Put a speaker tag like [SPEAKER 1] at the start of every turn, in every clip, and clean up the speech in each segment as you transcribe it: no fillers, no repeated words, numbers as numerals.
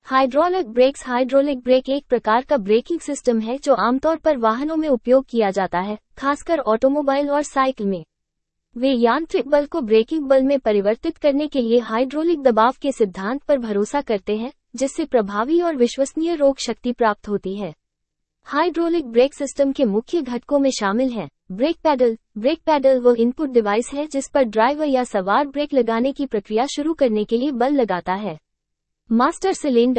[SPEAKER 1] Hydraulic brake एक प्रकार का ब्रेकिंग सिस्टम है जो आमतौर पर वाहनों में उपयोग किया जाता है, खासकर ऑटोमोबाइल और साइकिल में। वे यांत्रिक बल को ब्रेकिंग बल में परिवर्तित करने के लिए हाइड्रोलिक दबाव के सिद्धांत पर भरोसा करते हैं, जिससे प्रभावी और विश्वसनीय रोक शक्ति प्राप्त होती है। हाइड्रोलिक ब्रेक सिस्टम के मुख्य घटकों में शामिल हैं ब्रेक पैडल वो इनपुट डिवाइस है जिस पर ड्राइवर या सवार ब्रेक लगाने की प्रक्रिया शुरू करने के लिए बल लगाता है। मास्टर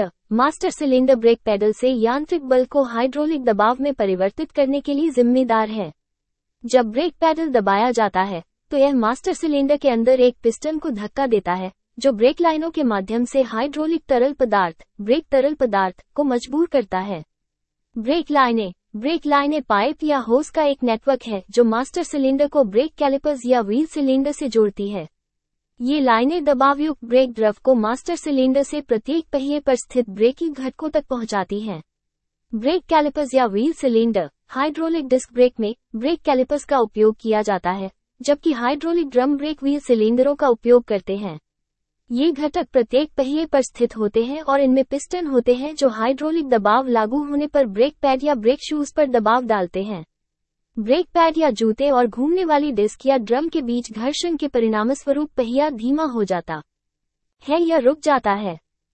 [SPEAKER 1] सिलेंडर ब्रेक पैडल से यांत्रिक बल को हाइड्रोलिक दबाव में परिवर्तित करने के लिए जिम्मेदार है। जब ब्रेक पैडल दबाया जाता है तो यह मास्टर सिलेंडर के अंदर एक पिस्टन को धक्का देता है, जो ब्रेक लाइनों के माध्यम से हाइड्रोलिक ब्रेक तरल पदार्थ को मजबूर करता है। ब्रेक लाइनें पाइप या होस का एक नेटवर्क है जो मास्टर सिलेंडर को ब्रेक कैलिपर्स या व्हील सिलेंडर से जोड़ती है। ये लाइनें दबावयुक्त ब्रेक द्रव को मास्टर सिलेंडर से प्रत्येक पहिए पर स्थित ब्रेकिंग घटकों तक पहुंचाती हैं। ब्रेक कैलिपर्स या wheel cylinder. Hydraulic disc brake में ब्रेक कैलिपर्स का उपयोग किया जाता है, जबकि हाइड्रोलिक ड्रम ब्रेक व्हील सिलेंडरों का उपयोग करते हैं। ये घटक प्रत्येक पहिए पर स्थित होते हैं और इनमें पिस्टन होते हैं जो हाइड्रोलिक दबाव लागू होने पर ब्रेक पैड या ब्रेक शूज पर दबाव डालते हैं। ब्रेक पैड या जूते और घूमने वाली डिस्क या ड्रम के बीच घर्षण के परिणामस्वरूप पहिया धीमा हो जाता है या रुक जाता है।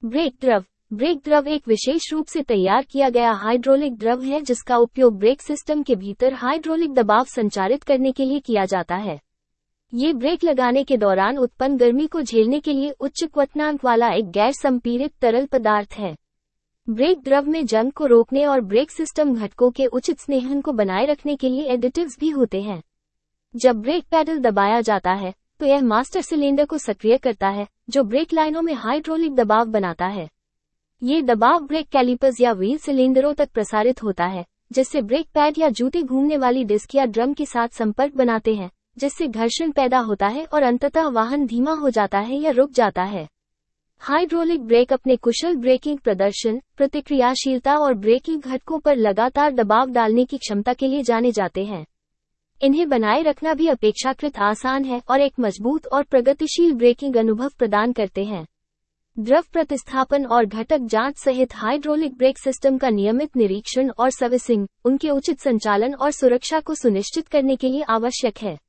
[SPEAKER 1] ब्रेक द्रव एक विशेष रूप से तैयार किया गया हाइड्रोलिक द्रव है जिसका उपयोग ब्रेक सिस्टम के भीतर हाइड्रोलिक दबाव संचारित करने के लिए किया जाता है। ये ब्रेक लगाने के दौरान उत्पन्न गर्मी को झेलने के लिए उच्च क्वथनांक वाला एक गैर संपीड़ित तरल पदार्थ है। ब्रेक द्रव में जंग को रोकने और ब्रेक सिस्टम घटकों के उचित स्नेहन को बनाए रखने के लिए एडिटिव्स भी होते हैं। जब ब्रेक पैडल दबाया जाता है तो यह मास्टर सिलेंडर को सक्रिय करता है, जो ब्रेक लाइनों में हाइड्रोलिक दबाव बनाता है। ये दबाव ब्रेक कैलिपर्स या व्हील सिलेंडरों तक प्रसारित होता है, जिससे ब्रेक पैड या जूते घूमने वाली डिस्क या ड्रम के साथ संपर्क बनाते हैं, जिससे घर्षण पैदा होता है और अंततः वाहन धीमा हो जाता है या रुक जाता है। हाइड्रोलिक ब्रेक अपने कुशल ब्रेकिंग प्रदर्शन, प्रतिक्रियाशीलता और ब्रेकिंग घटकों पर लगातार दबाव डालने की क्षमता के लिए जाने जाते हैं। इन्हें बनाए रखना भी अपेक्षाकृत आसान है और एक मजबूत और प्रगतिशील ब्रेकिंग अनुभव प्रदान करते हैं। द्रव प्रतिस्थापन और घटक जांच सहित हाइड्रोलिक ब्रेक सिस्टम का नियमित निरीक्षण और सर्विसिंग उनके उचित संचालन और सुरक्षा को सुनिश्चित करने के लिए आवश्यक है।